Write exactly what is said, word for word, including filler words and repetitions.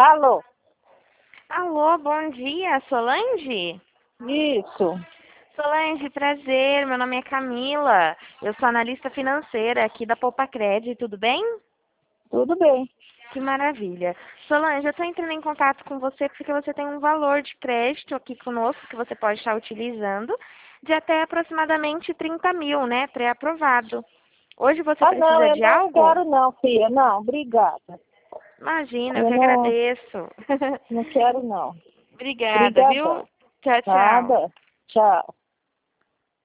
Alô? Alô, bom dia, Solange? Isso. Solange, prazer, meu nome é Camila, eu sou analista financeira aqui da Poupa Cred, tudo bem? Tudo bem. Que maravilha. Solange, eu estou entrando em contato com você porque você tem um valor de crédito aqui conosco que você pode estar utilizando de até aproximadamente trinta mil, né, pré-aprovado. Hoje você Ah, não, precisa eu de não algo? quero não, filha. Não, obrigada. Imagina, eu Eu que não, agradeço. não quero não. Obrigada, Obrigada. viu? Tchau, tchau. Nada. Tchau.